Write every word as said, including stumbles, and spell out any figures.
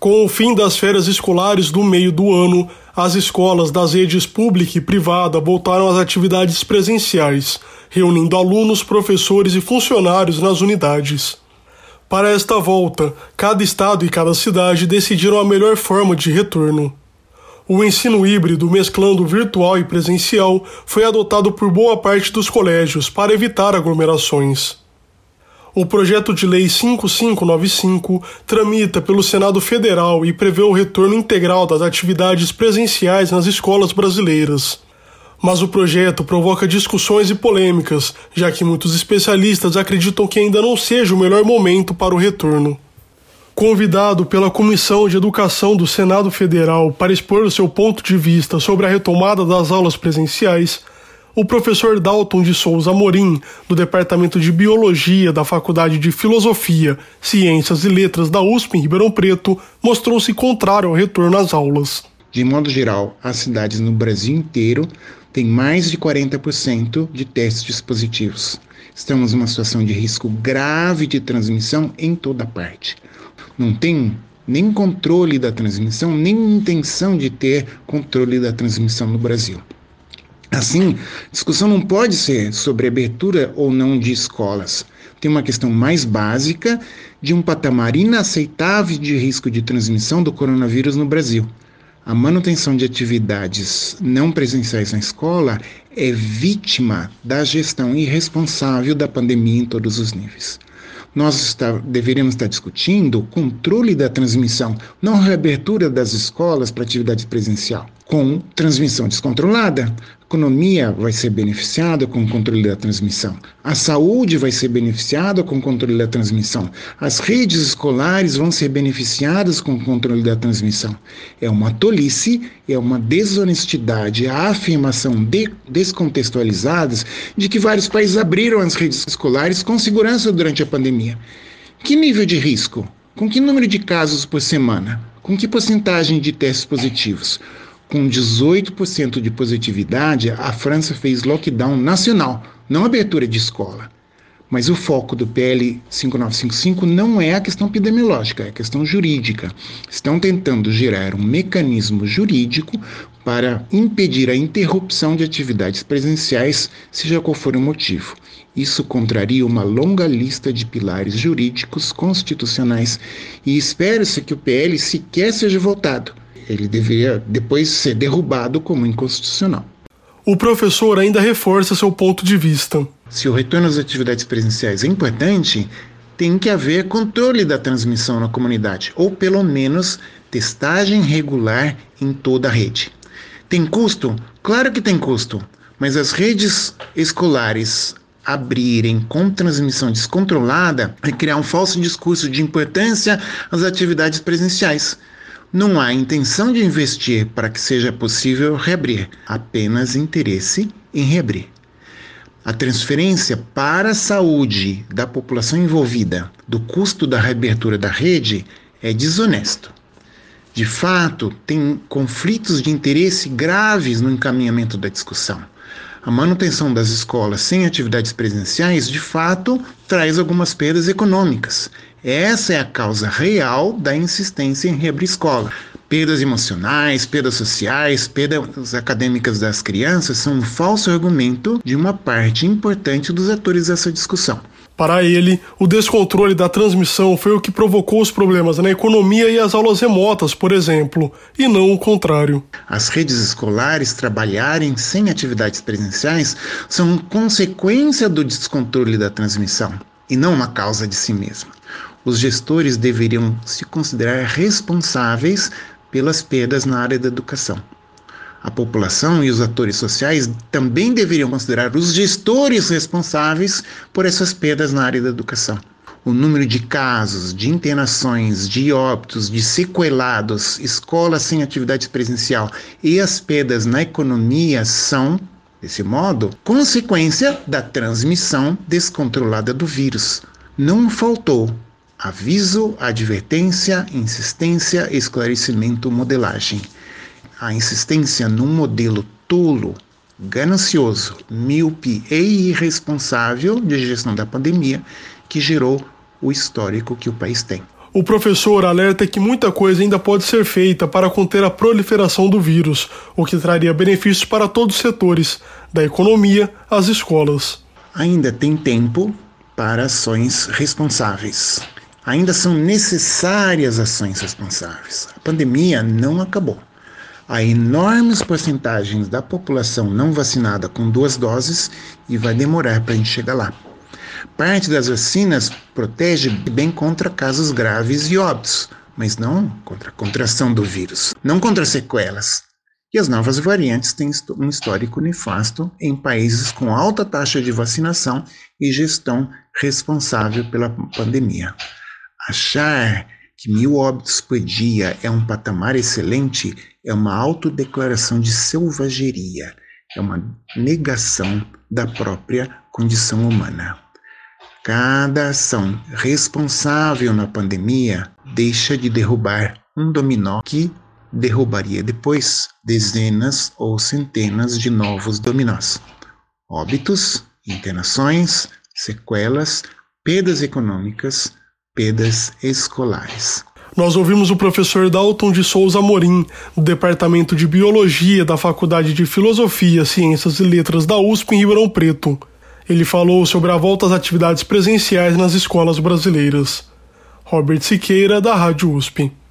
Com o fim das férias escolares do meio do ano, as escolas das redes pública e privada voltaram às atividades presenciais, reunindo alunos, professores e funcionários nas unidades. Para esta volta, cada estado e cada cidade decidiram a melhor forma de retorno. O ensino híbrido, mesclando virtual e presencial, foi adotado por boa parte dos colégios para evitar aglomerações. O projeto de lei cinco mil quinhentos e noventa e cinco tramita pelo Senado Federal e prevê o retorno integral das atividades presenciais nas escolas brasileiras. Mas o projeto provoca discussões e polêmicas, já que muitos especialistas acreditam que ainda não seja o melhor momento para o retorno. Convidado pela Comissão de Educação do Senado Federal para expor o seu ponto de vista sobre a retomada das aulas presenciais, o professor Dalton de Souza Amorim, do Departamento de Biologia da Faculdade de Filosofia, Ciências e Letras da U S P em Ribeirão Preto, mostrou-se contrário ao retorno às aulas. De modo geral, as cidades no Brasil inteiro têm mais de quarenta por cento de testes positivos. Estamos numa situação de risco grave de transmissão em toda parte. Não tem nem controle da transmissão, nem intenção de ter controle da transmissão no Brasil. Assim, a discussão não pode ser sobre abertura ou não de escolas. Tem uma questão mais básica de um patamar inaceitável de risco de transmissão do coronavírus no Brasil. A manutenção de atividades não presenciais na escola é vítima da gestão irresponsável da pandemia em todos os níveis. Nós está, deveríamos estar discutindo o controle da transmissão, não a reabertura das escolas para atividade presencial. Com transmissão descontrolada, a economia vai ser beneficiada com o controle da transmissão. A saúde vai ser beneficiada com o controle da transmissão. As redes escolares vão ser beneficiadas com o controle da transmissão. É uma tolice, é uma desonestidade, a afirmação de, descontextualizadas de que vários países abriram as redes escolares com segurança durante a pandemia. Que nível de risco? Com que número de casos por semana? Com que porcentagem de testes positivos? Com dezoito por cento de positividade, a França fez lockdown nacional, não abertura de escola. Mas o foco do P L cinco mil novecentos e cinquenta e cinco não é a questão epidemiológica, é a questão jurídica. Estão tentando gerar um mecanismo jurídico para impedir a interrupção de atividades presenciais, seja qual for o motivo. Isso contraria uma longa lista de pilares jurídicos constitucionais e espera-se que o P L sequer seja votado. Ele deveria depois ser derrubado como inconstitucional. O professor ainda reforça seu ponto de vista. Se o retorno às atividades presenciais é importante, tem que haver controle da transmissão na comunidade, ou pelo menos testagem regular em toda a rede. Tem custo? Claro que tem custo, mas as redes escolares abrirem com transmissão descontrolada é criar um falso discurso de importância às atividades presenciais. Não há intenção de investir para que seja possível reabrir, apenas interesse em reabrir. A transferência para a saúde da população envolvida do custo da reabertura da rede é desonesto. De fato, tem conflitos de interesse graves no encaminhamento da discussão. A manutenção das escolas sem atividades presenciais, de fato, traz algumas perdas econômicas. Essa é a causa real da insistência em reabrir escola. Perdas emocionais, perdas sociais, perdas acadêmicas das crianças são um falso argumento de uma parte importante dos atores dessa discussão. Para ele, o descontrole da transmissão foi o que provocou os problemas na economia e as aulas remotas, por exemplo, e não o contrário. As redes escolares trabalharem sem atividades presenciais são consequência do descontrole da transmissão, e não uma causa de si mesma. Os gestores deveriam se considerar responsáveis pelas perdas na área da educação. A população e os atores sociais também deveriam considerar os gestores responsáveis por essas perdas na área da educação. O número de casos, de internações, de óbitos, de sequelados, escolas sem atividade presencial e as perdas na economia são, desse modo, consequência da transmissão descontrolada do vírus. Não faltou aviso, advertência, insistência, esclarecimento, modelagem. A insistência num modelo tolo, ganancioso, míope e irresponsável de gestão da pandemia que gerou o histórico que o país tem. O professor alerta que muita coisa ainda pode ser feita para conter a proliferação do vírus, o que traria benefícios para todos os setores, da economia às escolas. Ainda tem tempo para ações responsáveis. Ainda são necessárias ações responsáveis. A pandemia não acabou. Há enormes porcentagens da população não vacinada com duas doses e vai demorar para a gente chegar lá. Parte das vacinas protege bem contra casos graves e óbitos, mas não contra a contração do vírus, não contra sequelas. E as novas variantes têm um histórico nefasto em países com alta taxa de vacinação e gestão responsável pela pandemia. Achar que mil óbitos por dia é um patamar excelente é uma autodeclaração de selvageria, é uma negação da própria condição humana. Cada ação responsável na pandemia deixa de derrubar um dominó que derrubaria depois dezenas ou centenas de novos dominós. Óbitos, internações, sequelas, perdas econômicas, perdas escolares. Nós ouvimos o professor Dalton de Souza Amorim, do Departamento de Biologia da Faculdade de Filosofia, Ciências e Letras da U S P em Ribeirão Preto. Ele falou sobre a volta às atividades presenciais nas escolas brasileiras. Robert Siqueira, da Rádio U S P.